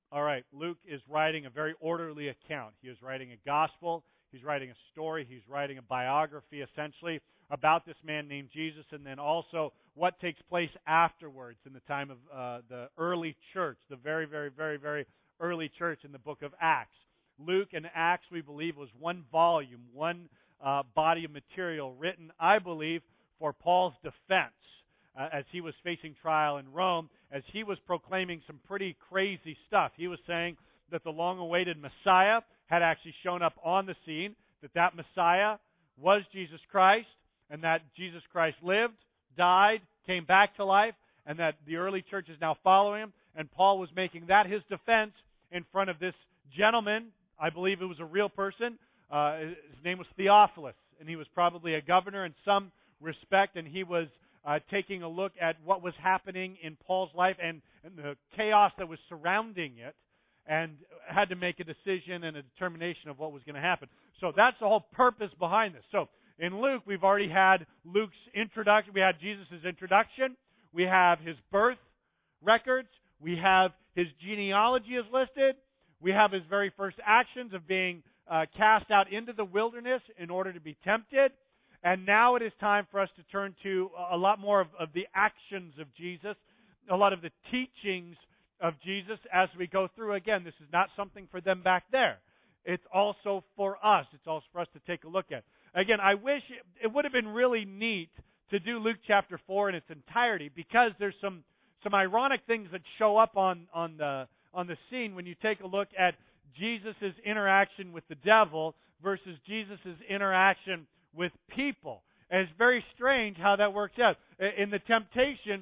All right, Luke is writing a very orderly account. He is writing a gospel. He's writing a story. He's writing a biography, essentially, about this man named Jesus, and then also what takes place afterwards in the time of the early church, the very, very, very, very early church in the book of Acts. Luke and Acts, we believe, was one volume, one body of material written, I believe, for Paul's defense as he was facing trial in Rome, as he was proclaiming some pretty crazy stuff. He was saying that the long-awaited Messiah had actually shown up on the scene, that Messiah was Jesus Christ, and that Jesus Christ lived, died, came back to life, and that the early church is now following him. And Paul was making that his defense in front of this gentleman. I believe it was a real person. His name was Theophilus, and he was probably a governor in some respect, and he was taking a look at what was happening in Paul's life and the chaos that was surrounding it, and had to make a decision and a determination of what was going to happen. So that's the whole purpose behind this. So in Luke, we've already had Luke's introduction. We had Jesus' introduction. We have his birth records. We have his genealogy is listed. We have his very first actions of being cast out into the wilderness in order to be tempted. And now it is time for us to turn to a lot more of the actions of Jesus, a lot of the teachings of Jesus as we go through. Again, this is not something for them back there. It's also for us. It's also for us to take a look at. Again, I wish it would have been really neat to do Luke chapter 4 in its entirety, because there's some ironic things that show up on the scene when you take a look at Jesus' interaction with the devil versus Jesus' interaction with people. And it's very strange how that works out. In the temptation,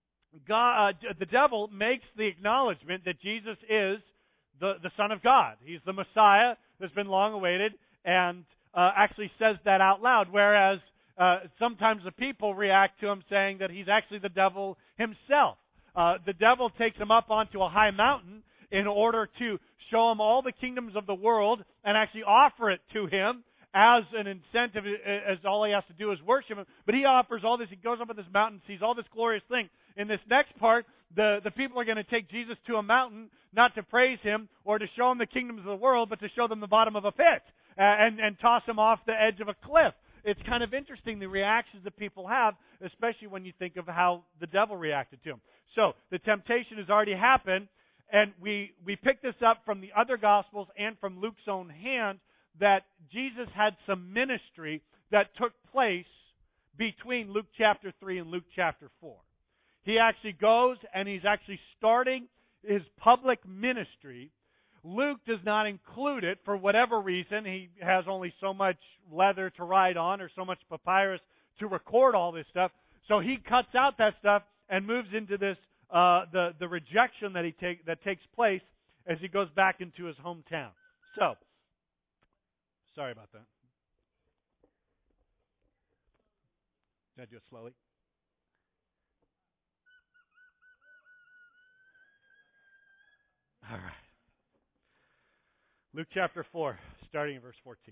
the devil makes the acknowledgement that Jesus is the Son of God. He's the Messiah that's been long awaited, and actually says that out loud, whereas sometimes the people react to him saying that he's actually the devil himself. The devil takes him up onto a high mountain in order to show him all the kingdoms of the world and actually offer it to him as an incentive, as all he has to do is worship him. But he offers all this. He goes up on this mountain, sees all this glorious thing. In this next part, the people are going to take Jesus to a mountain, not to praise him or to show him the kingdoms of the world, but to show them the bottom of a pit and toss him off the edge of a cliff. It's kind of interesting, the reactions that people have, especially when you think of how the devil reacted to him. So the temptation has already happened, and we pick this up from the other Gospels and from Luke's own hand, that Jesus had some ministry that took place between Luke chapter 3 and Luke chapter 4. He actually goes and he's actually starting his public ministry. Luke does not include it for whatever reason. He has only so much leather to write on or so much papyrus to record all this stuff. So he cuts out that stuff and moves into this the rejection that takes place as he goes back into his hometown. So, sorry about that. Did I do it slowly? All right. Luke chapter 4, starting in verse 14.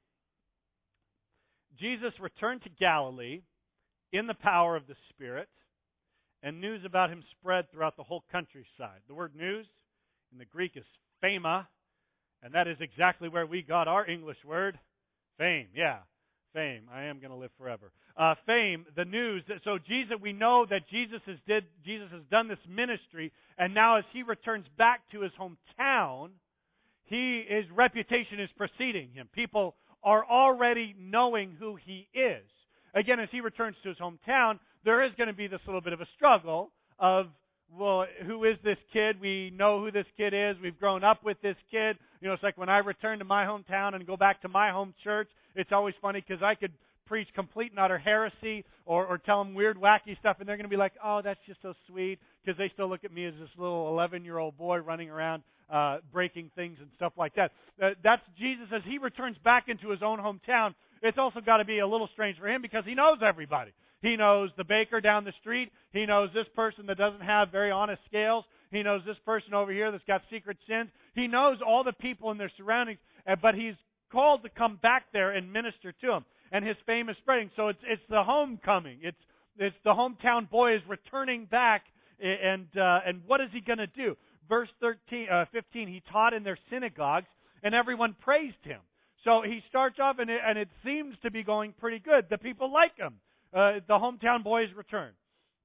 Jesus returned to Galilee in the power of the Spirit, and news about him spread throughout the whole countryside. The word news in the Greek is phema, and that is exactly where we got our English word, fame. Yeah, fame. I am going to live forever. Fame, the news. So Jesus, we know that Jesus has done this ministry, and now as he returns back to his hometown, his reputation is preceding him. People are already knowing who he is. Again, as he returns to his hometown, there is going to be this little bit of a struggle of, well, who is this kid? We know who this kid is. We've grown up with this kid. You know, it's like when I return to my hometown and go back to my home church, it's always funny because I could preach complete and utter heresy or tell them weird, wacky stuff, and they're going to be like, oh, that's just so sweet, because they still look at me as this little 11-year-old boy running around breaking things and stuff like that. That's Jesus as he returns back into his own hometown. It's also got to be a little strange for him because he knows everybody. He knows the baker down the street. He knows this person that doesn't have very honest scales. He knows this person over here that's got secret sins. He knows all the people in their surroundings, but he's called to come back there and minister to them. And his fame is spreading. So it's the homecoming. It's the hometown boy is returning back, and what is he going to do? verse 15, he taught in their synagogues, and everyone praised him. So he starts off, and it seems to be going pretty good. The people like him. The hometown boys return.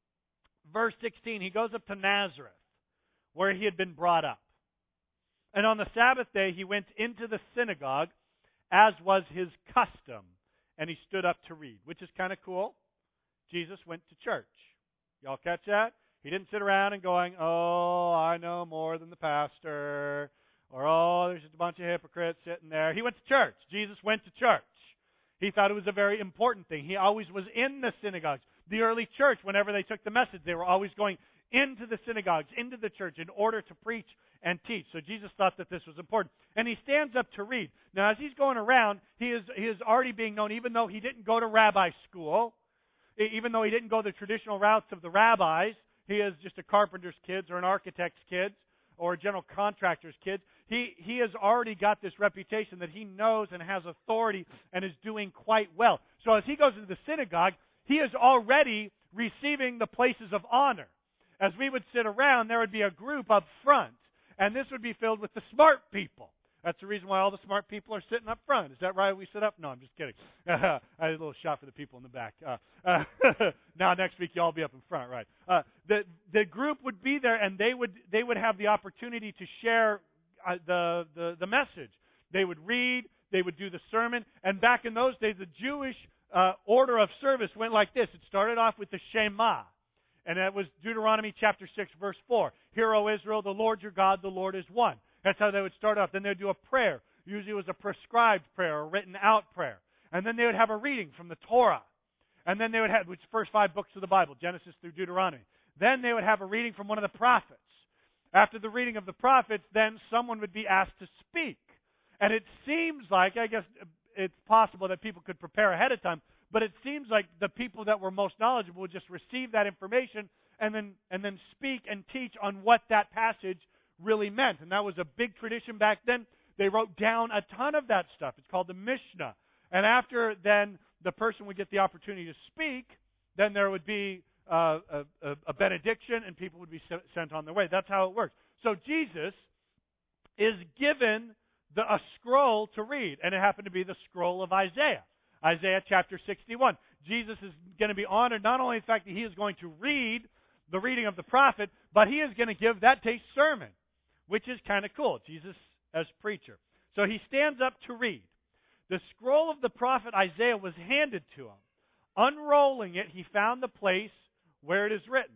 Verse 16, he goes up to Nazareth, where he had been brought up. And on the Sabbath day, he went into the synagogue, as was his custom, and he stood up to read, which is kind of cool. Jesus went to church. Y'all catch that? He didn't sit around and going, oh, I know more than the pastor, or oh, there's just a bunch of hypocrites sitting there. He went to church. Jesus went to church. He thought it was a very important thing. He always was in the synagogues. The early church, whenever they took the message, they were always going into the synagogues, into the church, in order to preach and teach. So Jesus thought that this was important. And he stands up to read. Now, as he's going around, he is already being known, even though he didn't go to rabbi school, even though he didn't go the traditional routes of the rabbis. He is just a carpenter's kids or an architect's kids or a general contractor's kids. He has already got this reputation that he knows and has authority and is doing quite well. So as he goes into the synagogue, he is already receiving the places of honor. As we would sit around, there would be a group up front, and this would be filled with the smart people. That's the reason why all the smart people are sitting up front. Is that right? We sit up? No, I'm just kidding. I had a little shot for the people in the back. Now next week y'all be up in front, right? The group would be there, and they would have the opportunity to share the message. They would read, they would do the sermon, and back in those days, the Jewish order of service went like this. It started off with the Shema, and that was Deuteronomy chapter 6, verse 4. Hear, O Israel, the Lord your God, the Lord is one. That's how they would start off. Then they would do a prayer. Usually it was a prescribed prayer, a written out prayer. And then they would have a reading from the Torah. And then they would have, which first 5 books of the Bible, Genesis through Deuteronomy. Then they would have a reading from one of the prophets. After the reading of the prophets, then someone would be asked to speak. And it seems like, I guess it's possible that people could prepare ahead of time, but it seems like the people that were most knowledgeable would just receive that information and then speak and teach on what that passage really meant. And that was a big tradition back then. They wrote down a ton of that stuff. It's called the Mishnah. And after then the person would get the opportunity to speak, then there would be a benediction and people would be sent on their way. That's how it works. So Jesus is given a scroll to read, and it happened to be the scroll of Isaiah. Isaiah chapter 61. Jesus is going to be honored not only the fact that he is going to read the reading of the prophet, but he is going to give that day sermon, which is kind of cool. Jesus as preacher. So he stands up to read. The scroll of the prophet Isaiah was handed to him. Unrolling it, he found the place where it is written,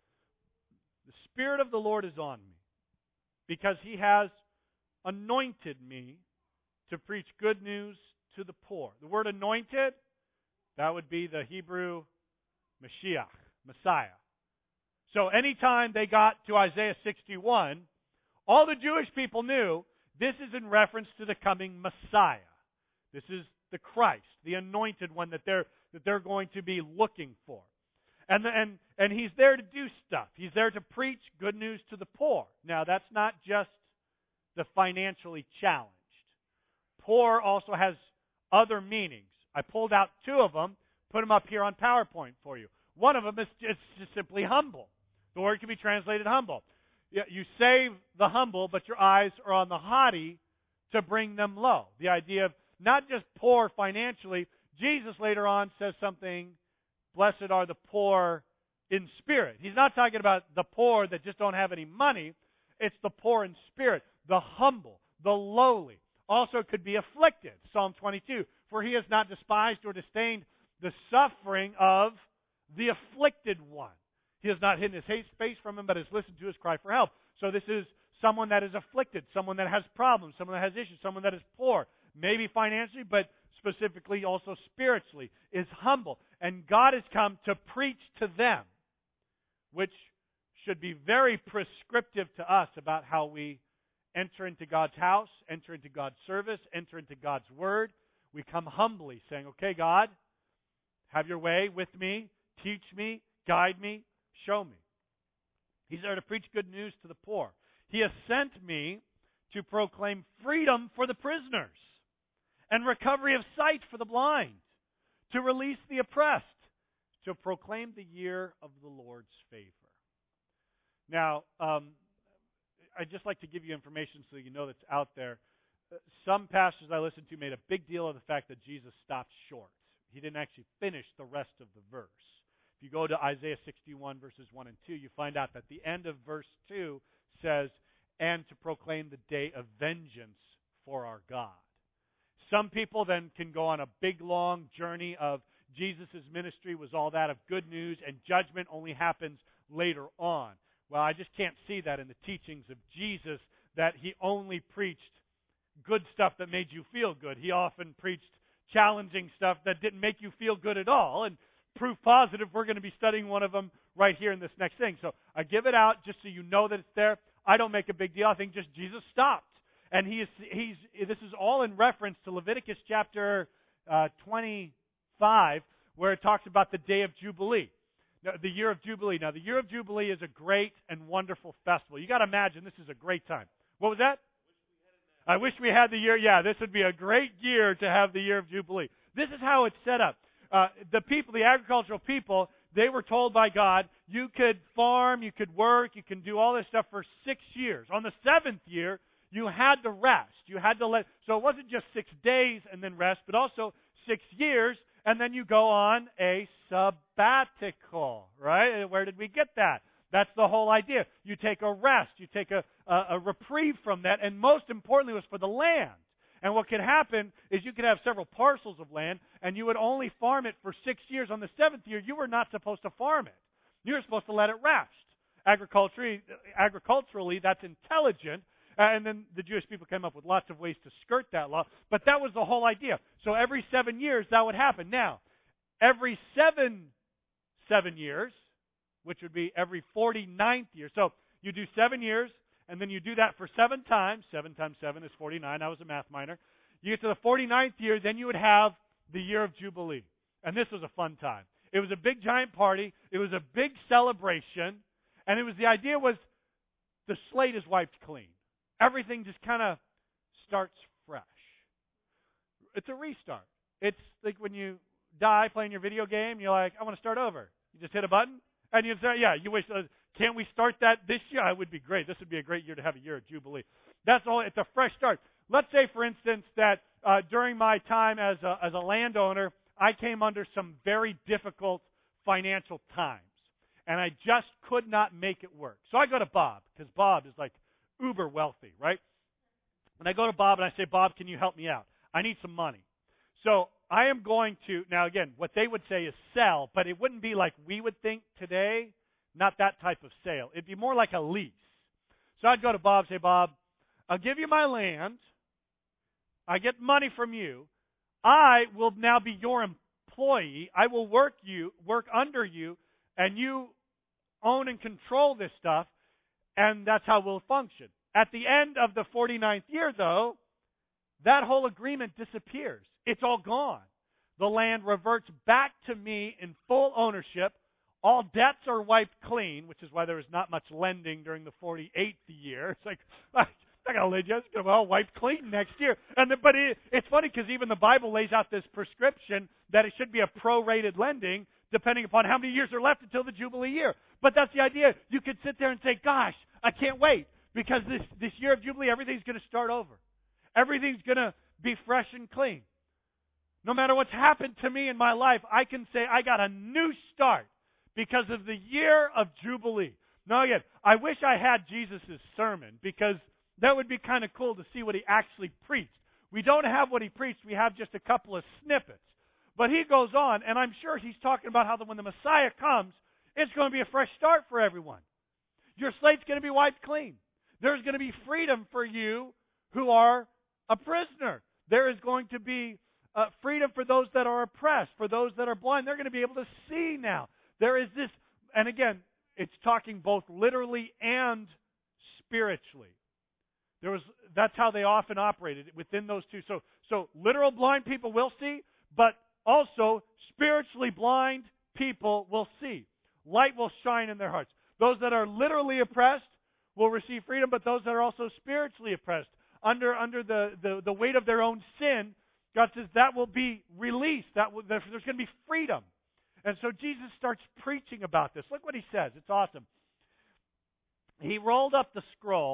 "The Spirit of the Lord is on me, because he has anointed me to preach good news to the poor." The word anointed, that would be the Hebrew Mashiach, Messiah. So anytime they got to Isaiah 61, all the Jewish people knew this is in reference to the coming Messiah. This is the Christ, the anointed one that they're going to be looking for. And he's there to do stuff. He's there to preach good news to the poor. Now, that's not just the financially challenged. Poor also has other meanings. I pulled out 2 of them, put them up here on PowerPoint for you. One of them is just simply humble. The word can be translated humble. You save the humble, but your eyes are on the haughty to bring them low. The idea of not just poor financially. Jesus later on says something, blessed are the poor in spirit. He's not talking about the poor that just don't have any money. It's the poor in spirit, the humble, the lowly. Also could be afflicted. Psalm 22, for he has not despised or disdained the suffering of the afflicted one. He has not hidden his face from him, but has listened to his cry for help. So this is someone that is afflicted, someone that has problems, someone that has issues, someone that is poor, maybe financially, but specifically also spiritually, is humble. And God has come to preach to them, which should be very prescriptive to us about how we enter into God's house, enter into God's service, enter into God's word. We come humbly saying, okay, God, have your way with me, teach me, guide me, show me. He's there to preach good news to the poor. He has sent me to proclaim freedom for the prisoners and recovery of sight for the blind, to release the oppressed, to proclaim the year of the Lord's favor. Now, I just like to give you information so you know that's out there. Some pastors I listened to made a big deal of the fact that Jesus stopped short. He didn't actually finish the rest of the verse. If you go to Isaiah 61, verses 1 and 2, you find out that the end of verse 2 says, and to proclaim the day of vengeance for our God. Some people then can go on a big, long journey of Jesus' ministry was all that of good news, and judgment only happens later on. Well, I just can't see that in the teachings of Jesus, that he only preached good stuff that made you feel good. He often preached challenging stuff that didn't make you feel good at all. And proof positive, we're going to be studying one of them right here in this next thing. So I give it out just so you know that it's there. I don't make a big deal. I think just Jesus stopped. And this is all in reference to Leviticus chapter 25, where it talks about the day of Jubilee, the year of Jubilee. Now, the year of Jubilee is a great and wonderful festival. You got to imagine this is a great time. What was that? I wish we had the year. Yeah, this would be a great year to have the year of Jubilee. This is how it's set up. The people, the agricultural people, they were told by God, you could farm, you could work, you can do all this stuff for 6 years. On the 7th year, you had to rest. You had to so it wasn't just 6 days and then rest, but also 6 years, and then you go on a sabbatical, right? Where did we get that? That's the whole idea. You take a rest. You take a reprieve from that, and most importantly, it was for the land. And what could happen is you could have several parcels of land, and you would only farm it for 6 years. On the 7th year, you were not supposed to farm it. You were supposed to let it rest. Agriculturally, that's intelligent. And then the Jewish people came up with lots of ways to skirt that law. But that was the whole idea. So every 7 years, that would happen. Now, every seven years, which would be every 49th year. So you do 7 years, and then you do that for 7 times. 7 times 7 is 49. I was a math minor. You get to the 49th year, then you would have the year of Jubilee. And this was a fun time. It was a big, giant party. It was a big celebration. And the idea was the slate is wiped clean. Everything just kind of starts fresh. It's a restart. It's like when you die playing your video game, you're like, I want to start over. You just hit a button, and you say, you wish, can't we start that this year? It would be great. This would be a great year to have a year of Jubilee. That's all. It's a fresh start. Let's say, for instance, that during my time as a landowner, I came under some very difficult financial times, and I just could not make it work. So I go to Bob, because Bob is like uber wealthy, right? And I go to Bob and I say, Bob, can you help me out? I need some money. So I am going to, now again, what they would say is sell, but it wouldn't be like we would think today, not that type of sale. It'd be more like a lease. So I'd go to Bob and say, Bob, I'll give you my land. I get money from you. I will now be your employee. I will work under you, and you own and control this stuff. And that's how we'll function. At the end of the 49th year, though, that whole agreement disappears. It's all gone. The land reverts back to me in full ownership. All debts are wiped clean, which is why there was not much lending during the 48th year. It's like, I got to lend you. It's going to be all wiped clean next year. But it's funny because even the Bible lays out this prescription that it should be a prorated lending depending upon how many years are left until the Jubilee year. But that's the idea. You could sit there and say, gosh, I can't wait, because this year of Jubilee, everything's going to start over. Everything's going to be fresh and clean. No matter what's happened to me in my life, I can say I got a new start because of the year of Jubilee. Now again, I wish I had Jesus' sermon, because that would be kind of cool to see what he actually preached. We don't have what he preached. We have just a couple of snippets. But he goes on, and I'm sure he's talking about how when the Messiah comes, it's going to be a fresh start for everyone. Your slate's going to be wiped clean. There's going to be freedom for you who are a prisoner. There is going to be freedom for those that are oppressed, for those that are blind. They're going to be able to see now. There is this, and again, it's talking both literally and spiritually. That's how they often operated within those two. So literal blind people will see, but also spiritually blind people will see. Light will shine in their hearts. Those that are literally oppressed will receive freedom, but those that are also spiritually oppressed, under the weight of their own sin, God says that will be released. There's going to be freedom. And so Jesus starts preaching about this. Look what he says. It's awesome. He rolled up the scroll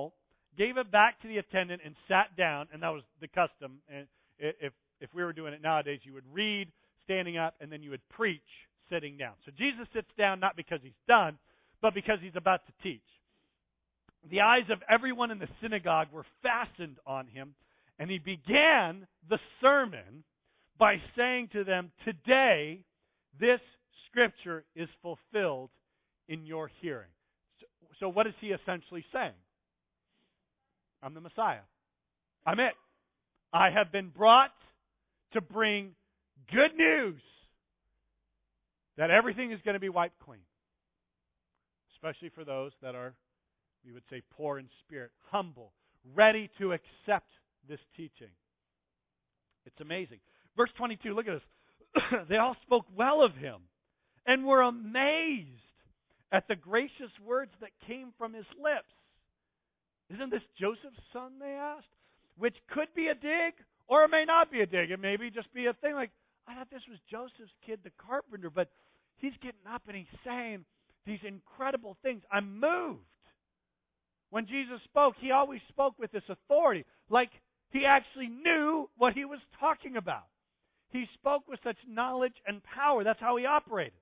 gave it back to the attendant, and sat down, and that was the custom. And if we were doing it nowadays, you would read standing up, and then you would preach sitting down. So Jesus sits down not because he's done, but because he's about to teach. The eyes of everyone in the synagogue were fastened on him, and he began the sermon by saying to them, "Today, this scripture is fulfilled in your hearing." So what is he essentially saying? I'm the Messiah. I'm it. I have been brought to bring good news that everything is going to be wiped clean. Especially for those that are, we would say, poor in spirit, humble, ready to accept this teaching. It's amazing. Verse 22, look at this. They all spoke well of him and were amazed at the gracious words that came from his lips. Isn't this Joseph's son, they asked? Which could be a dig, or it may not be a dig. It may just be a thing like, I thought this was Joseph's kid, the carpenter, but he's getting up and he's saying these incredible things. I'm moved. When Jesus spoke, he always spoke with this authority, like he actually knew what he was talking about. He spoke with such knowledge and power. That's how he operated.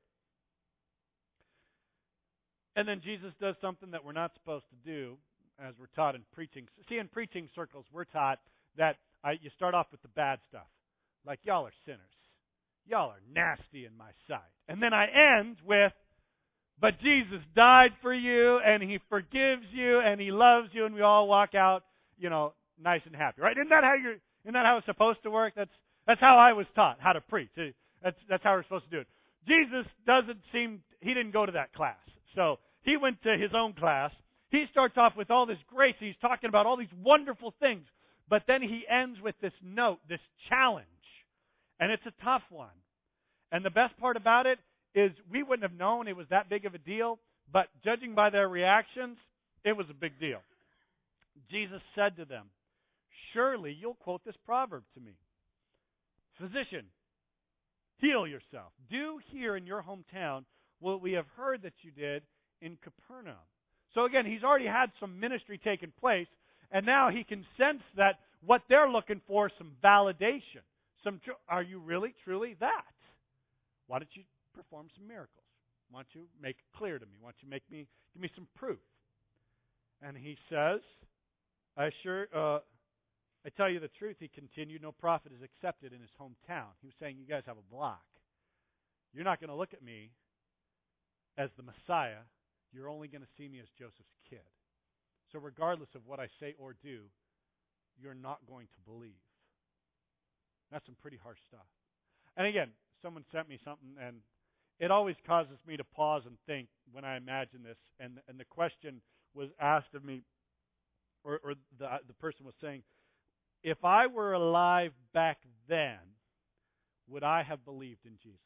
And then Jesus does something that we're not supposed to do, as we're taught in preaching. See, in preaching circles, we're taught that you start off with the bad stuff. Like, y'all are sinners. Y'all are nasty in my sight. And then I end with, but Jesus died for you, and he forgives you, and he loves you, and we all walk out, nice and happy. Right? Isn't that how it's supposed to work? That's how I was taught how to preach. That's how we're supposed to do it. Jesus he didn't go to that class. So he went to his own class. He starts off with all this grace. He's talking about all these wonderful things. But then he ends with this note, this challenge. And it's a tough one. And the best part about it is we wouldn't have known it was that big of a deal. But judging by their reactions, it was a big deal. Jesus said to them, "Surely you'll quote this proverb to me. Physician, heal yourself. Do here in your hometown what we have heard that you did in Capernaum." So again, he's already had some ministry taking place, and now he can sense that what they're looking for is some validation. Are you really, truly that? Why don't you perform some miracles? Why don't you make it clear to me? Why don't you give me some proof? And he says, I tell you the truth, he continued, no prophet is accepted in his hometown. He was saying, you guys have a block. You're not going to look at me as the Messiah. You're only going to see me as Joseph's kid. So regardless of what I say or do, you're not going to believe. That's some pretty harsh stuff. And again, someone sent me something, and it always causes me to pause and think when I imagine this. And the question was asked of me, or the person was saying, if I were alive back then, would I have believed in Jesus?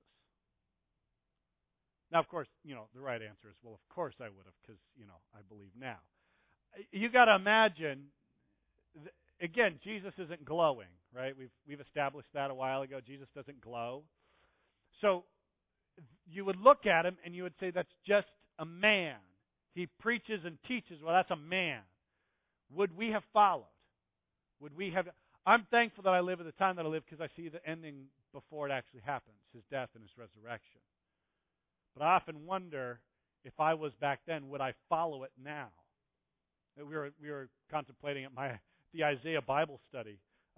Now, of course, the right answer is, well, of course I would have, because, I believe now. You got to imagine, again, Jesus isn't glowing, right? We've established that a while ago. Jesus doesn't glow. So you would look at him and you would say, that's just a man. He preaches and teaches. Well, that's a man. Would we have followed? Would we have? I'm thankful that I live at the time that I live because I see the ending before it actually happens, his death and his resurrection. But I often wonder, if I was back then, would I follow it now? We were contemplating at the Isaiah Bible study.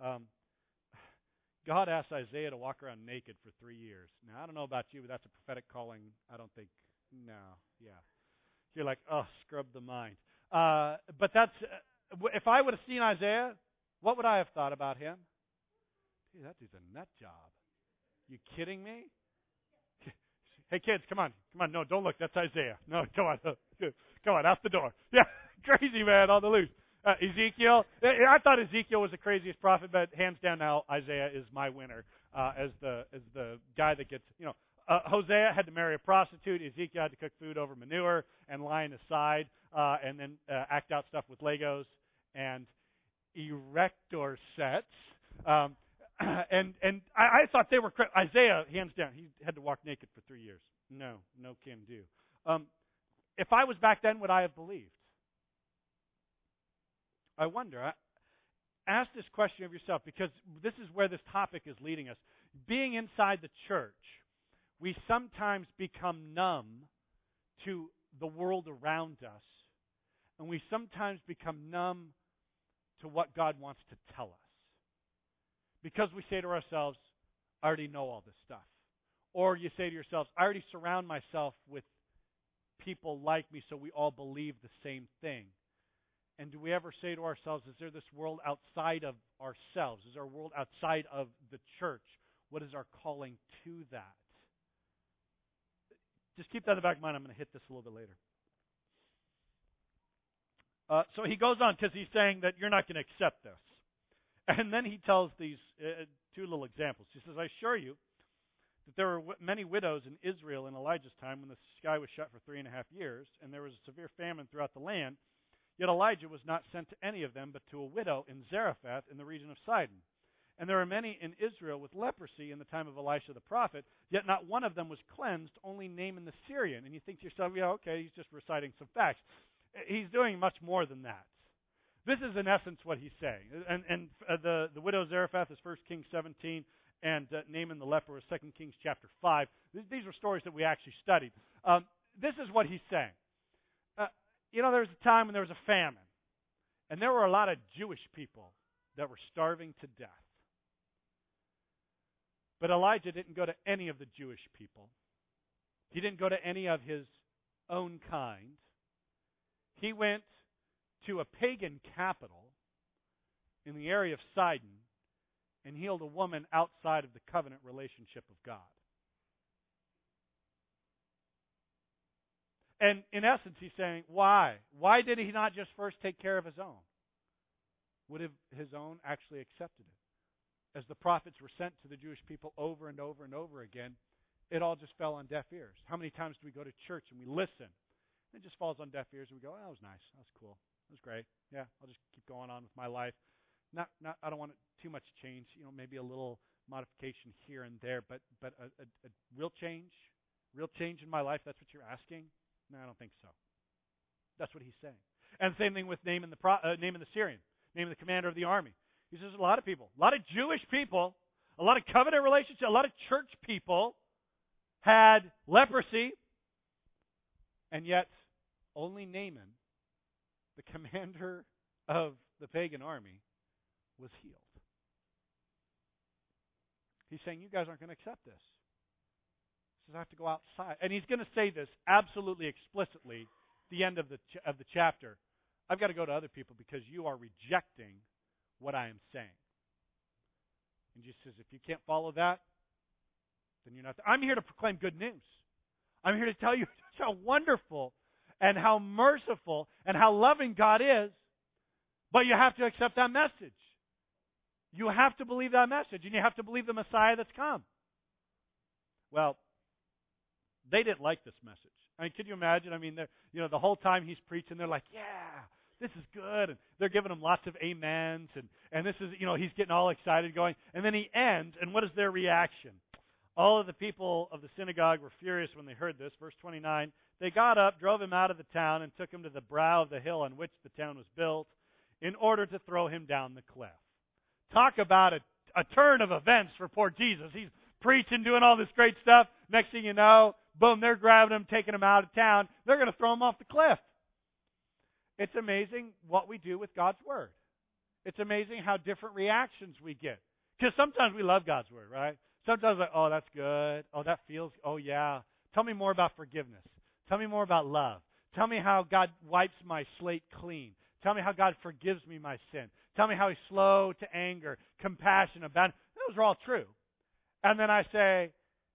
God asked Isaiah to walk around naked for 3 years. Now, I don't know about you, but that's a prophetic calling. I don't think, no, yeah. You're like, oh, scrub the mind. But that's, if I would have seen Isaiah, what would I have thought about him? Dude, that dude's a nut job. You kidding me? Hey, kids, come on. No, don't look. That's Isaiah. No, come on. Come on, out the door. Yeah, crazy man on the loose. Ezekiel. I thought Ezekiel was the craziest prophet, but hands down now, Isaiah is my winner as the guy that gets, Hosea had to marry a prostitute. Ezekiel had to cook food over manure and lie on his side and then act out stuff with Legos and erector sets. And I thought they were Isaiah, hands down, he had to walk naked for 3 years. No can do. If I was back then, would I have believed? I wonder. Ask this question of yourself, because this is where this topic is leading us. Being inside the church, we sometimes become numb to the world around us, and we sometimes become numb to what God wants to tell us. Because we say to ourselves, I already know all this stuff. Or you say to yourselves, I already surround myself with people like me, so we all believe the same thing. And do we ever say to ourselves, is there this world outside of ourselves? Is there a world outside of the church? What is our calling to that? Just keep that in the back of mind. I'm going to hit this a little bit later. So he goes on, because he's saying that you're not going to accept this. And then he tells these two little examples. He says, I assure you that there were many widows in Israel in Elijah's time when the sky was shut for 3.5 years, and there was a severe famine throughout the land. Yet Elijah was not sent to any of them, but to a widow in Zarephath in the region of Sidon. And there were many in Israel with leprosy in the time of Elisha the prophet, yet not one of them was cleansed, only Naaman the Syrian. And you think to yourself, yeah, okay, he's just reciting some facts. He's doing much more than that. This is in essence what he's saying. And the widow of Zarephath is 1 Kings 17, and Naaman the leper is 2 Kings chapter 5. These are stories that we actually studied. This is what he's saying. There was a time when there was a famine, and there were a lot of Jewish people that were starving to death. But Elijah didn't go to any of the Jewish people. He didn't go to any of his own kind. He went to a pagan capital in the area of Sidon and healed a woman outside of the covenant relationship of God. And in essence, he's saying, why? Why did he not just first take care of his own? Would have his own actually accepted it? As the prophets were sent to the Jewish people over and over and over again, it all just fell on deaf ears. How many times do we go to church and we listen? It just falls on deaf ears and we go, oh, that was nice. That was cool. That was great. Yeah, I'll just keep going on with my life. I don't want too much change. Maybe a little modification here and there, but a real change in my life, that's what you're asking? No, I don't think so. That's what he's saying. And the same thing with Naaman the Syrian, Naaman the commander of the army. He says a lot of people, a lot of Jewish people, a lot of covenant relationships, a lot of church people had leprosy, and yet only Naaman, the commander of the pagan army, was healed. He's saying, you guys aren't going to accept this. He says, I have to go outside. And he's going to say this absolutely explicitly at the end of the chapter. I've got to go to other people because you are rejecting what I am saying. And Jesus says, if you can't follow that, then you're not there. I'm here to proclaim good news. I'm here to tell you just how wonderful and how merciful and how loving God is, but you have to accept that message. You have to believe that message, and you have to believe the Messiah that's come. Well, they didn't like this message. I mean, can you imagine? I mean, the whole time he's preaching, they're like, yeah, this is good. And they're giving him lots of amens. And this is, he's getting all excited going. And then he ends, and what is their reaction? All of the people of the synagogue were furious when they heard this. Verse 29, they got up, drove him out of the town, and took him to the brow of the hill on which the town was built in order to throw him down the cliff. Talk about a turn of events for poor Jesus. He's preaching, doing all this great stuff. Next thing you know, boom, they're grabbing him, taking him out of town. They're going to throw him off the cliff. It's amazing what we do with God's Word. It's amazing how different reactions we get. Because sometimes we love God's Word, right? Sometimes like, oh, that's good. Oh, that feels, oh, yeah. Tell me more about forgiveness. Tell me more about love. Tell me how God wipes my slate clean. Tell me how God forgives me my sin. Tell me how He's slow to anger, compassionate, about. Those are all true. And then I say,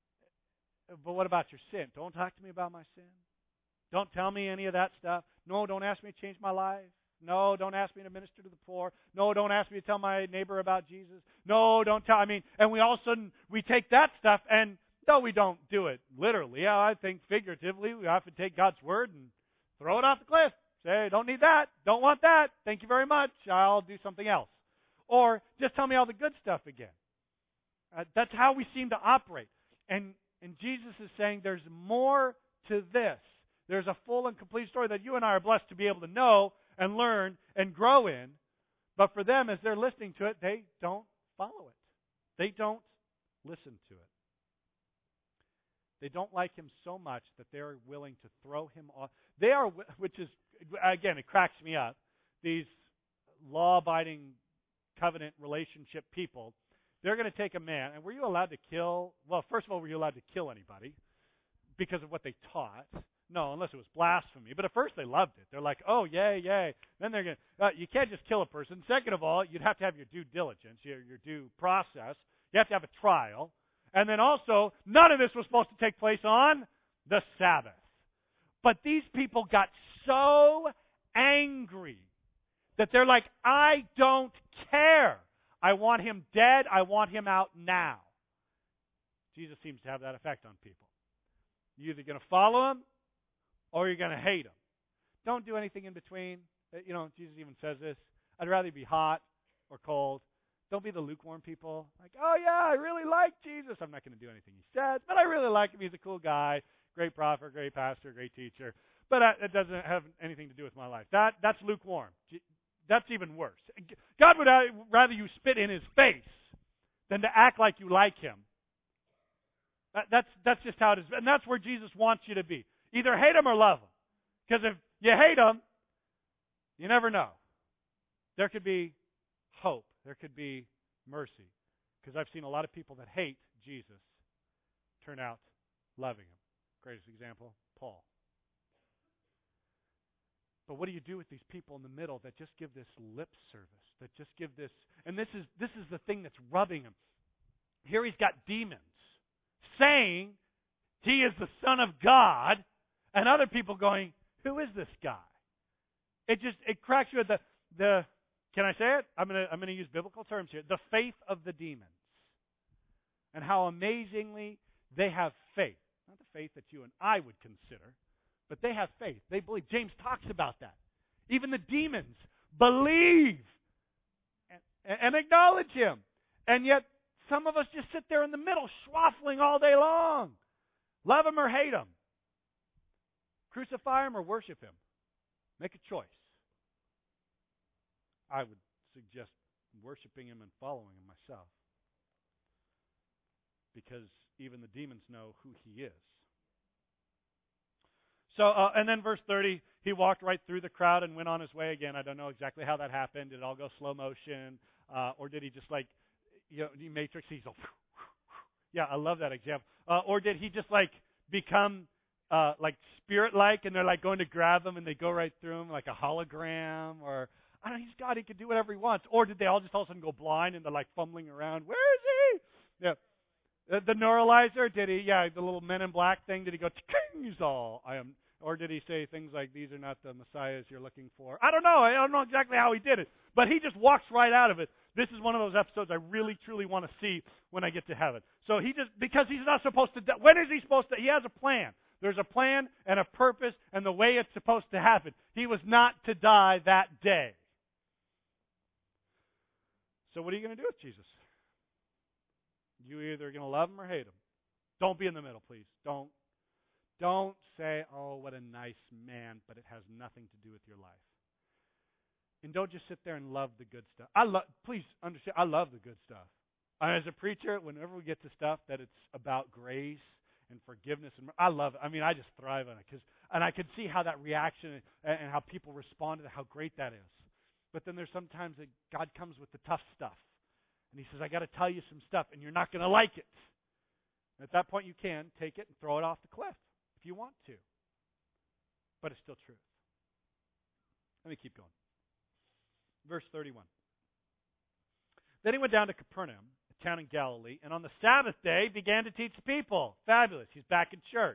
but what about your sin? Don't talk to me about my sin. Don't tell me any of that stuff. No, don't ask me to change my life. No, don't ask me to minister to the poor. No, don't ask me to tell my neighbor about Jesus. No, don't tell. And we all of a sudden, we take that stuff and, no, we don't do it literally. Yeah, I think figuratively, we often take God's Word and throw it off the cliff. Say, don't need that. Don't want that. Thank you very much. I'll do something else. Or just tell me all the good stuff again. That's how we seem to operate. And Jesus is saying there's more to this. There's a full and complete story that you and I are blessed to be able to know and learn and grow in. But for them, as they're listening to it, they don't follow it. They don't listen to it. They don't like him so much that they're willing to throw him off. They are, which is, again, it cracks me up. These law-abiding covenant relationship people, they're going to take a man. And were you allowed to kill? Well, first of all, were you allowed to kill anybody because of what they taught? No, unless it was blasphemy. But at first they loved it. They're like, oh, yay, yay. Then they're going to, you can't just kill a person. Second of all, you'd have to have your due diligence, your due process. You have to have a trial. And then also, none of this was supposed to take place on the Sabbath. But these people got so angry that they're like, I don't care. I want him dead. I want him out now. Jesus seems to have that effect on people. You're either going to follow him or you're going to hate him. Don't do anything in between. You know, Jesus even says this. I'd rather be hot or cold. Don't be the lukewarm people. Like, oh, yeah, I really like Jesus. I'm not going to do anything he says, but I really like him. He's a cool guy, great prophet, great pastor, great teacher. But it doesn't have anything to do with my life. That's lukewarm. That's even worse. God would rather you spit in his face than to act like you like him. That's just how it is. And that's where Jesus wants you to be. Either hate him or love him. Because if you hate him, you never know. There could be hope. There could be mercy. Because I've seen a lot of people that hate Jesus turn out loving him. Greatest example, Paul. But what do you do with these people in the middle that just give this lip service, that just give this, and this is the thing that's rubbing him. Here he's got demons saying he is the Son of God, and other people going, who is this guy? It cracks you at the can I say it? I'm gonna use biblical terms here. The faith of the demons. And how amazingly they have faith. Not the faith that you and I would consider, but they have faith. They believe. James talks about that. Even the demons believe and acknowledge him. And yet, some of us just sit there in the middle, schwaffling all day long. Love him or hate him. Crucify him or worship him. Make a choice. I would suggest worshiping him and following him myself. Because even the demons know who he is. So, and then verse 30, he walked right through the crowd and went on his way again. I don't know exactly how that happened. Did it all go slow motion? Or did he just like, Matrix, he's all, yeah, I love that example. Or did he just like become like spirit-like and they're like going to grab him and they go right through him like a hologram? Or, I don't know, he's God, he can do whatever he wants. Or did they all of a sudden go blind and they're like fumbling around? Where is he? Yeah. The neuralizer, did he, the little Men in Black thing, did he go, he's all, or did he say things like, these are not the messiahs you're looking for? I don't know exactly how he did it, but he just walks right out of it. This is one of those episodes I really, truly want to see when I get to heaven. So because he's not supposed to, when is he supposed to, he has a plan. There's a plan and a purpose and the way it's supposed to happen. He was not to die that day. So what are you going to do with Jesus? You're either going to love him or hate him. Don't be in the middle, please. Don't say, oh, what a nice man, but it has nothing to do with your life. And don't just sit there and love the good stuff. Please understand, I love the good stuff. As a preacher, whenever we get to stuff that it's about grace and forgiveness, and I love it. I mean, I just thrive on it. And I can see how that reaction and how people respond to how great that is. But then there's sometimes that God comes with the tough stuff. And he says, I got to tell you some stuff, and you're not going to like it. And at that point, you can take it and throw it off the cliff if you want to. But it's still truth. Let me keep going. Verse 31. Then he went down to Capernaum, a town in Galilee, and on the Sabbath day began to teach the people. Fabulous. He's back in church.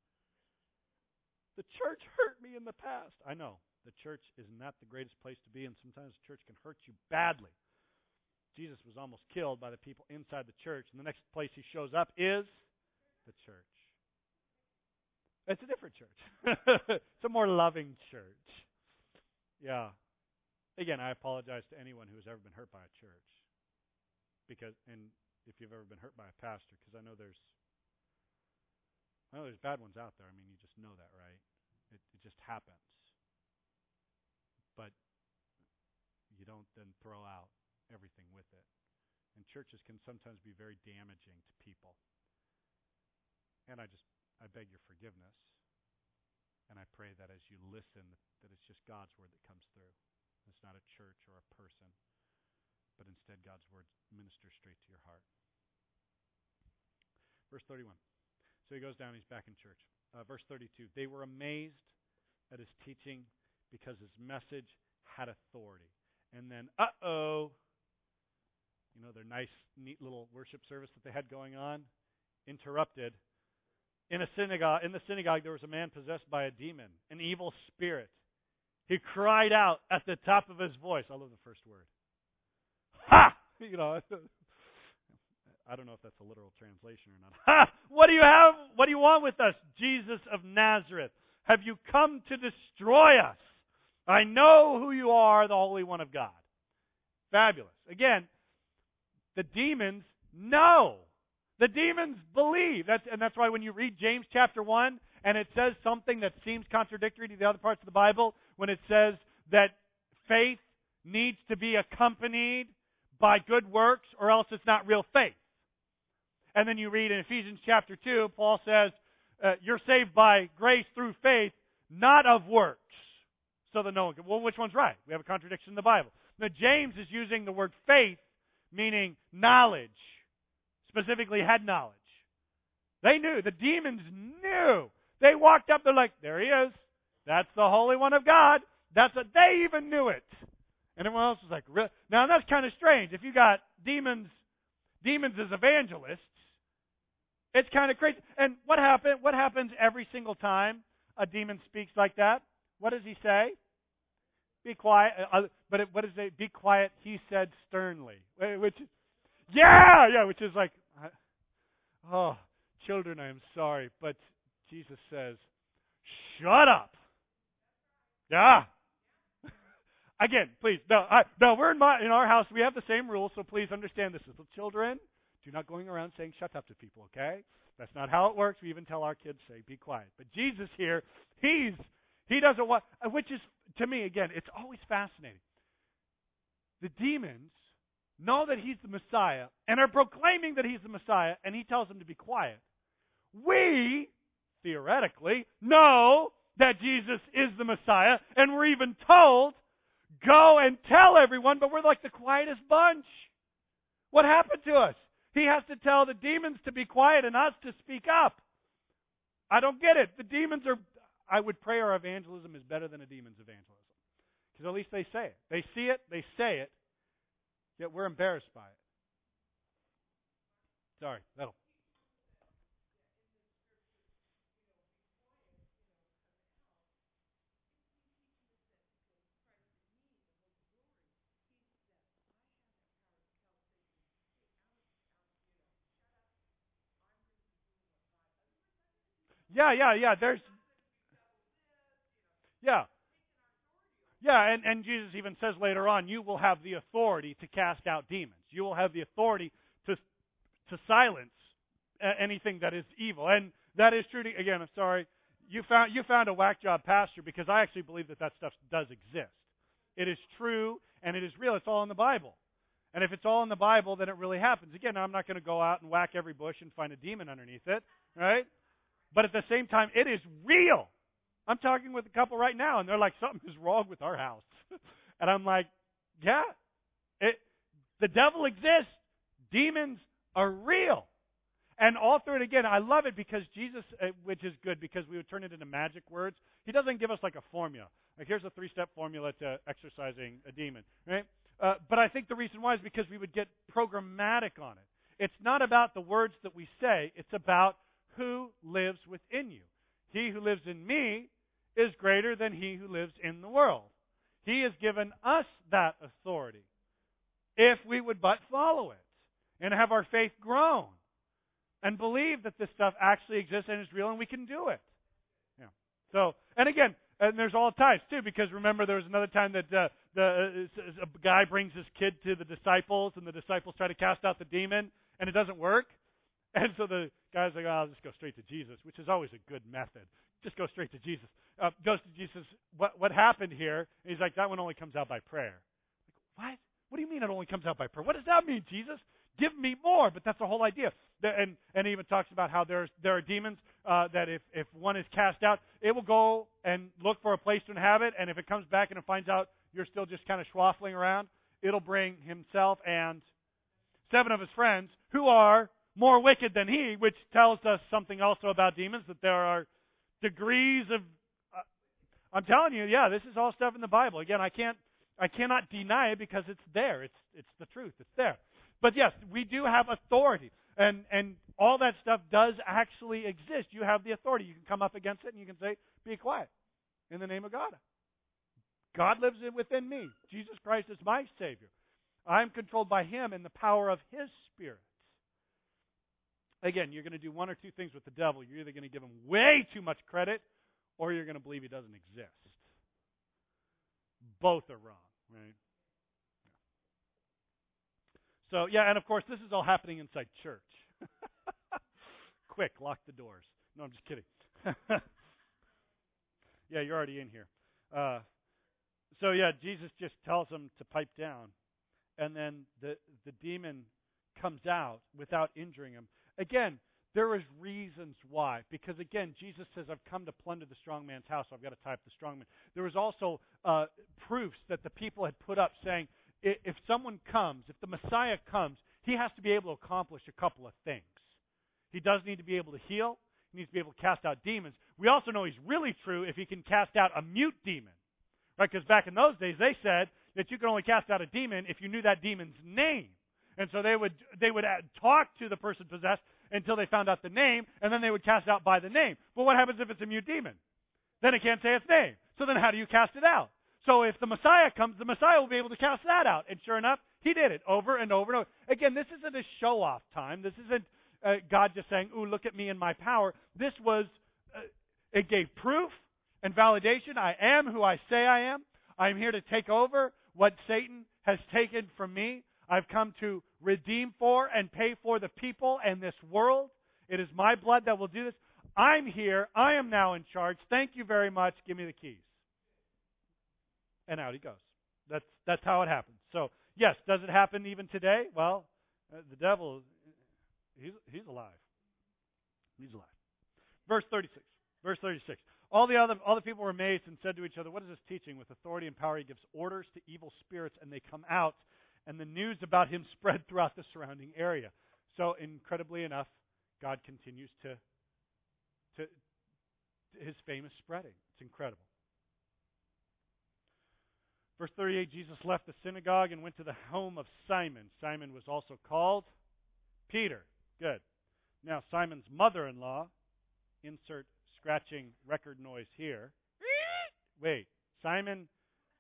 The church hurt me in the past. I know. The church is not the greatest place to be, and sometimes the church can hurt you badly. Jesus was almost killed by the people inside the church, and the next place he shows up is the church. It's a different church. It's a more loving church. Yeah. Again, I apologize to anyone who has ever been hurt by a church. And if you've ever been hurt by a pastor, because I know there's bad ones out there. I mean, you just know that, right? It just happens. But you don't then throw out everything with it. And churches can sometimes be very damaging to people. And I beg your forgiveness. And I pray that as you listen, that it's just God's word that comes through. It's not a church or a person, but instead God's word ministers straight to your heart. Verse 31. So he goes down, he's back in church. Verse 32. They were amazed at his teaching because his message had authority. And then, their nice, neat little worship service that they had going on, interrupted. In the synagogue, there was a man possessed by a demon, an evil spirit. He cried out at the top of his voice. I love the first word. Ha! I don't know if that's a literal translation or not. Ha! What do you have? What do you want with us, Jesus of Nazareth? Have you come to destroy us? I know who you are, the Holy One of God. Fabulous. Again, the demons know. The demons believe. That's why when you read James chapter 1 and it says something that seems contradictory to the other parts of the Bible, when it says that faith needs to be accompanied by good works or else it's not real faith. And then you read in Ephesians chapter 2, Paul says, you're saved by grace through faith, not of works. So that no one can, well, which one's right? We have a contradiction in the Bible. Now, James is using the word faith, meaning knowledge, specifically head knowledge. They knew. The demons knew. They walked up, they're like, there he is. That's the Holy One of God. They even knew it. And everyone else was like, really? Now, that's kind of strange. If you got demons as evangelists, it's kind of crazy. And what happens every single time a demon speaks like that? What does he say? Be quiet. What does it? Be quiet, he said sternly. Which is like, oh, children, I am sorry. But Jesus says, shut up. Yeah. Again, please, no, we're in our house, we have the same rules, so please understand this. Little children, do not going around saying shut up to people, okay? That's not how it works. We even tell our kids, say, be quiet. But Jesus here, he doesn't want, which is, to me, again, it's always fascinating. The demons know that he's the Messiah and are proclaiming that he's the Messiah, and he tells them to be quiet. We, theoretically, know that Jesus is the Messiah, and we're even told, go and tell everyone, but we're like the quietest bunch. What happened to us? He has to tell the demons to be quiet and us to speak up. I don't get it. The demons are, I would pray our evangelism is better than a demon's evangelism. Because at least they say it. They see it, they say it, yet we're embarrassed by it. Sorry, that'll. Yeah. And Jesus even says later on, you will have the authority to cast out demons. You will have the authority to silence anything that is evil. And that is true. Again, I'm sorry. You found a whack job pastor, because I actually believe that stuff does exist. It is true and it is real. It's all in the Bible. And if it's all in the Bible, then it really happens. Again, I'm not going to go out and whack every bush and find a demon underneath it, right? But at the same time, it is real. I'm talking with a couple right now, and they're like, something is wrong with our house. And I'm like, yeah, the devil exists. Demons are real. And all through it, again, I love it because Jesus, which is good because we would turn it into magic words. He doesn't give us like a formula. Like, here's a 3-step formula to exorcising a demon, right? But I think the reason why is because we would get programmatic on it. It's not about the words that we say. It's about who lives within you. He who lives in me is greater than he who lives in the world. He has given us that authority if we would but follow it and have our faith grown and believe that this stuff actually exists and is real and we can do it. Yeah. So, and again, and there's all types too, because remember there was another time that a guy brings his kid to the disciples and the disciples try to cast out the demon and it doesn't work. And so the guy's like, I'll just go straight to Jesus, which is always a good method. Just go straight to Jesus. Goes to Jesus, what happened here? And he's like, that one only comes out by prayer. What? What do you mean it only comes out by prayer? What does that mean, Jesus? Give me more. But that's the whole idea. And he even talks about how there are demons that if one is cast out, it will go and look for a place to inhabit. And if it comes back and it finds out you're still just kind of schwaffling around, it'll bring himself and 7 of his friends who are more wicked than he, which tells us something also about demons, that there are degrees of... I'm telling you, yeah, this is all stuff in the Bible. Again, I cannot deny it because it's there. It's the truth. It's there. But yes, we do have authority. And all that stuff does actually exist. You have the authority. You can come up against it and you can say, be quiet in the name of God. God lives within me. Jesus Christ is my Savior. I'm controlled by Him and the power of His Spirit. Again, you're going to do one or two things with the devil. You're either going to give him way too much credit or you're going to believe he doesn't exist. Both are wrong, right? So, yeah, and of course, this is all happening inside church. Quick, lock the doors. No, I'm just kidding. Yeah, you're already in here. So, yeah, Jesus just tells them to pipe down. And then the demon comes out without injuring him. Again, there is reasons why. Because, again, Jesus says, I've come to plunder the strong man's house, so I've got to tie up the strong man. There was also proofs that the people had put up saying, if someone comes, if the Messiah comes, he has to be able to accomplish a couple of things. He does need to be able to heal. He needs to be able to cast out demons. We also know he's really true if he can cast out a mute demon. Right? Because back in those days, they said that you could only cast out a demon if you knew that demon's name. And so they would talk to the person possessed until they found out the name, and then they would cast it out by the name. But what happens if it's a mute demon? Then it can't say its name. So then how do you cast it out? So if the Messiah comes, the Messiah will be able to cast that out. And sure enough, he did it over and over and over. Again, this isn't a show-off time. This isn't God just saying, ooh, look at me and my power. This was, it gave proof and validation. I am who I say I am. I'm here to take over what Satan has taken from me. I've come to redeem for and pay for the people and this world. It is my blood that will do this. I'm here. I am now in charge. Thank you very much. Give me the keys. And out he goes. That's how it happens. So, yes, does it happen even today? Well, the devil, he's alive. He's alive. Verse 36. Verse 36. All the people were amazed and said to each other, what is this teaching? With authority and power he gives orders to evil spirits, and they come out. And the news about him spread throughout the surrounding area. So, incredibly enough, God continues to his famous spreading. It's incredible. Verse 38, Jesus left the synagogue and went to the home of Simon. Simon was also called Peter. Good. Now, Simon's mother-in-law, insert scratching record noise here. Simon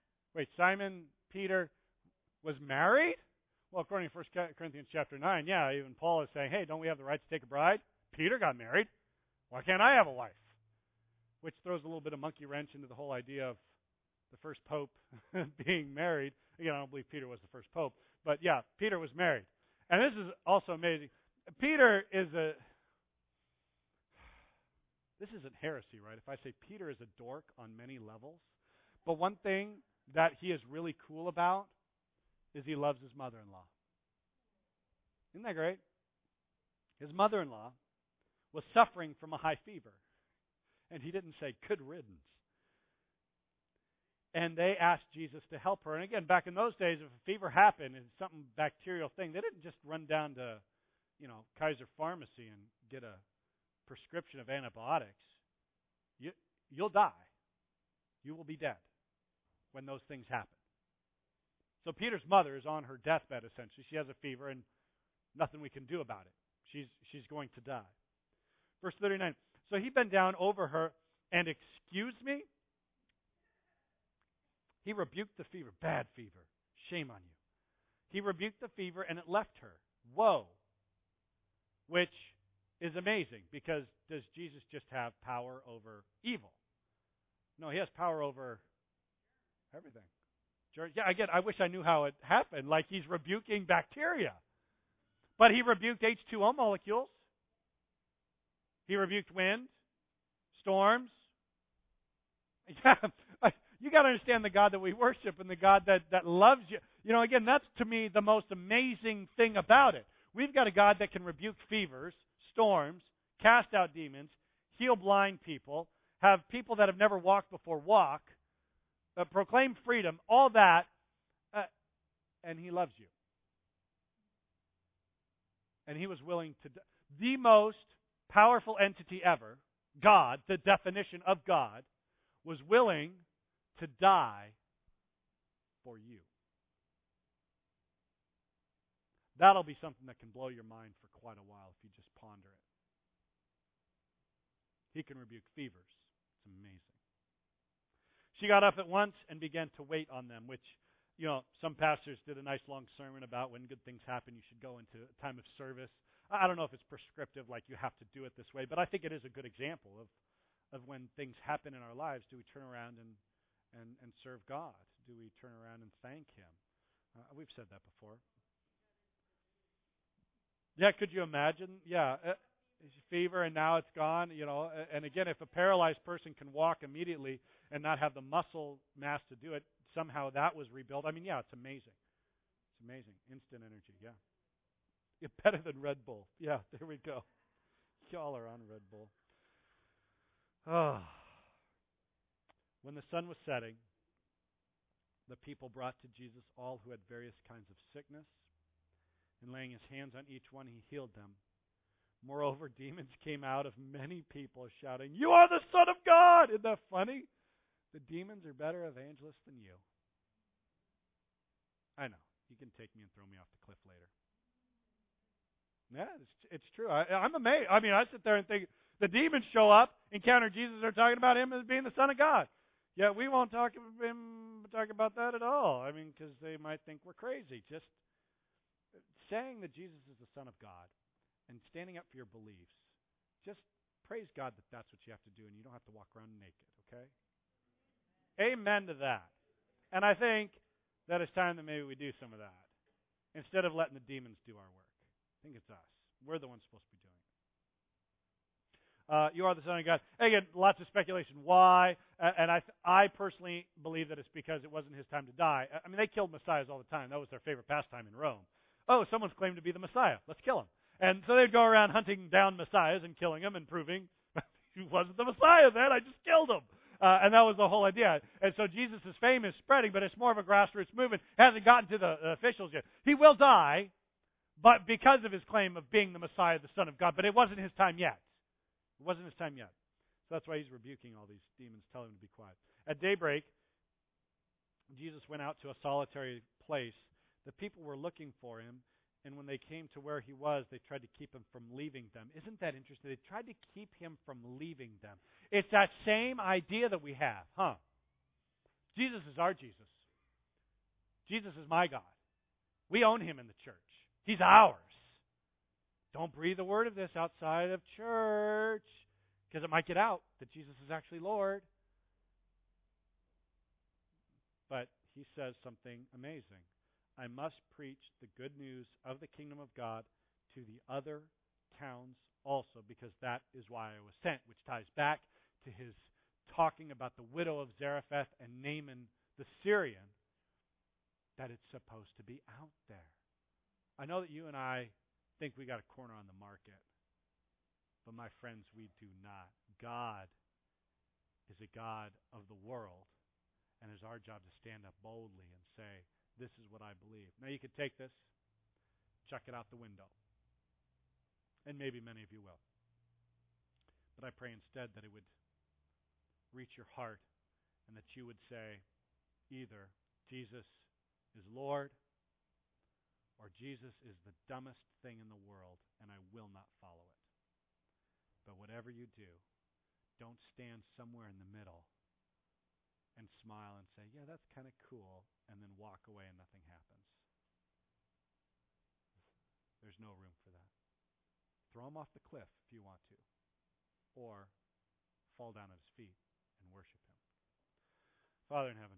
Peter was married? Well, according to 1 Corinthians chapter 9, yeah, even Paul is saying, hey, don't we have the right to take a bride? Peter got married. Why can't I have a wife? Which throws a little bit of monkey wrench into the whole idea of the first pope being married. Again, I don't believe Peter was the first pope. But yeah, Peter was married. And this is also amazing. Peter is this isn't heresy, right? If I say Peter is a dork on many levels. But one thing that he is really cool about is he loves his mother-in-law. Isn't that great? His mother-in-law was suffering from a high fever. And he didn't say, good riddance. And they asked Jesus to help her. And again, back in those days, if a fever happened and some bacterial thing, they didn't just run down to, Kaiser Pharmacy and get a prescription of antibiotics. You'll die. You will be dead when those things happen. So Peter's mother is on her deathbed, essentially. She has a fever, and nothing we can do about it. She's going to die. Verse 39. So he bent down over her and, excuse me? He rebuked the fever. Bad fever. Shame on you. He rebuked the fever, and it left her. Whoa. Which is amazing, because does Jesus just have power over evil? No, he has power over everything. Yeah, again, I wish I knew how it happened. Like he's rebuking bacteria. But he rebuked H2O molecules. He rebuked wind, storms. Yeah, you got to understand the God that we worship and the God that loves you. You know, again, that's to me the most amazing thing about it. We've got a God that can rebuke fevers, storms, cast out demons, heal blind people, have people that have never walked before walk, proclaim freedom, all that, and He loves you. And He was willing to... The most powerful entity ever, God, the definition of God, was willing to die for you. That'll be something that can blow your mind for quite a while if you just ponder it. He can rebuke fevers. It's amazing. She got up at once and began to wait on them, which, you know, some pastors did a nice long sermon about when good things happen, you should go into a time of service. I don't know if it's prescriptive, like you have to do it this way, but I think it is a good example of when things happen in our lives. Do we turn around and serve God? Do we turn around and thank Him? We've said that before. Yeah, could you imagine? Yeah, fever and now it's gone. You know, and again, if a paralyzed person can walk immediately and not have the muscle mass to do it, somehow that was rebuilt. I mean, yeah, it's amazing. It's amazing. Instant energy. Yeah, better than Red Bull. Yeah, there we go. Y'all are on Red Bull. Oh. When the sun was setting, the people brought to Jesus all who had various kinds of sickness. And laying His hands on each one, He healed them. Moreover, demons came out of many people shouting, "You are the Son of God!" Isn't that funny? The demons are better evangelists than you. I know. You can take me and throw me off the cliff later. Yeah, it's true. I'm amazed. I mean, I sit there and think, the demons show up, encounter Jesus, they're talking about Him as being the Son of God. Yet we won't talk about that at all. I mean, because they might think we're crazy. Just saying that Jesus is the Son of God and standing up for your beliefs, just praise God that that's what you have to do and you don't have to walk around naked, okay? Amen to that. And I think that it's time that maybe we do some of that instead of letting the demons do our work. I think it's us. We're the ones supposed to be doing it. You are the Son of God. Again, lots of speculation. Why? And I personally believe that it's because it wasn't His time to die. I mean, they killed messiahs all the time. That was their favorite pastime in Rome. Oh, someone's claimed to be the Messiah. Let's kill him. And so they'd go around hunting down messiahs and killing them and proving he wasn't the Messiah then. I just killed him. And that was the whole idea. And so Jesus' fame is spreading, but it's more of a grassroots movement. It hasn't gotten to the officials yet. He will die, but because of his claim of being the Messiah, the Son of God. But it wasn't His time yet. It wasn't His time yet. So that's why He's rebuking all these demons, telling them to be quiet. At daybreak, Jesus went out to a solitary place. The people were looking for Him, and when they came to where He was, they tried to keep Him from leaving them. Isn't that interesting? They tried to keep Him from leaving them. It's that same idea that we have, huh? Jesus is our Jesus. Jesus is my God. We own Him in the church. He's ours. Don't breathe a word of this outside of church, because it might get out that Jesus is actually Lord. But He says something amazing. I must preach the good news of the kingdom of God to the other towns also, because that is why I was sent, which ties back to His talking about the widow of Zarephath and Naaman the Syrian, that it's supposed to be out there. I know that you and I think we got a corner on the market, but my friends, we do not. God is a God of the world, and it's our job to stand up boldly and say, this is what I believe. Now you could take this, chuck it out the window, and maybe many of you will. But I pray instead that it would reach your heart and that you would say either Jesus is Lord or Jesus is the dumbest thing in the world and I will not follow it. But whatever you do, don't stand somewhere in the middle and smile and say, yeah, that's kind of cool, and then walk away and nothing happens. There's no room for that. Throw him off the cliff if you want to, or fall down at His feet and worship Him. Father in heaven,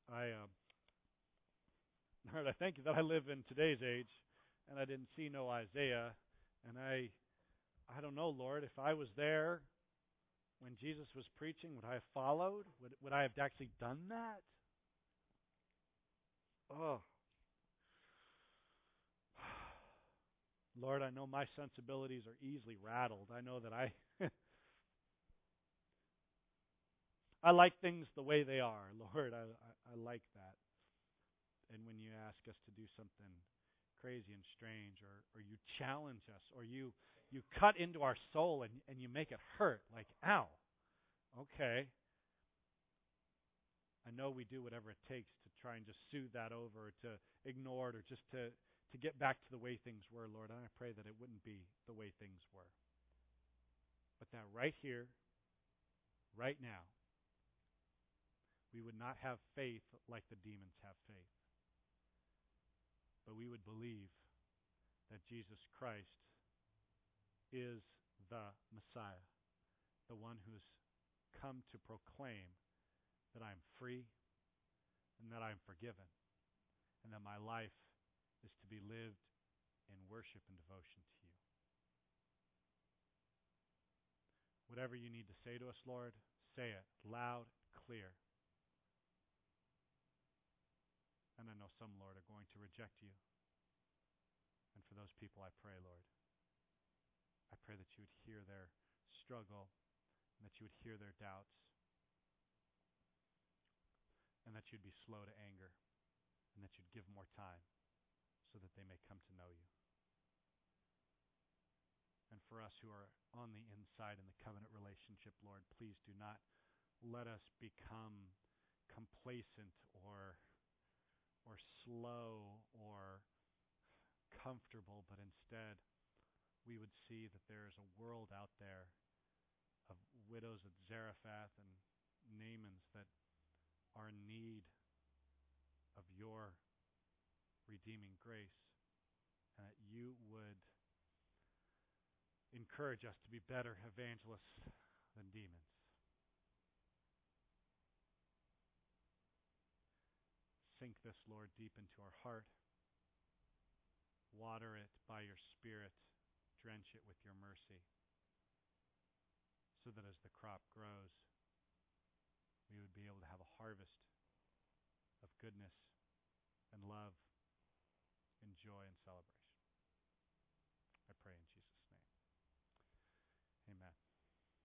Lord, I thank You that I live in today's age, and I didn't see no Isaiah, and I don't know, Lord, if I was there when Jesus was preaching, would I have followed? Would I have actually done that? Oh, Lord, I know my sensibilities are easily rattled. I know that I I like things the way they are. Lord, I like that. And when you ask us to do something crazy and strange, or you challenge us, or you cut into our soul and you make it hurt, like, ow, okay. I know we do whatever it takes to try and just soothe that over, or to ignore it, or just to get back to the way things were, Lord. And I pray that it wouldn't be the way things were. But that right here, right now, we would not have faith like the demons have faith. But we would believe that Jesus Christ is the Messiah, the one who's come to proclaim that I am free and that I am forgiven, and that my life is to be lived in worship and devotion to you. Whatever you need to say to us, Lord, say it loud, clear. And I know some, Lord, are going to reject you. And for those people, I pray, Lord, I pray that you would hear their struggle, and that you would hear their doubts, and that you'd be slow to anger, and that you'd give more time so that they may come to know you. And for us who are on the inside in the covenant relationship, Lord, please do not let us become complacent or slow or comfortable, but instead we would see that there is a world out there of widows at Zarephath and Naamans that are in need of your redeeming grace, and that you would encourage us to be better evangelists than demons. Sink this, Lord, deep into our heart. Water it by your Spirit. Drench it with your mercy, so that as the crop grows, we would be able to have a harvest of goodness and love and joy and celebration.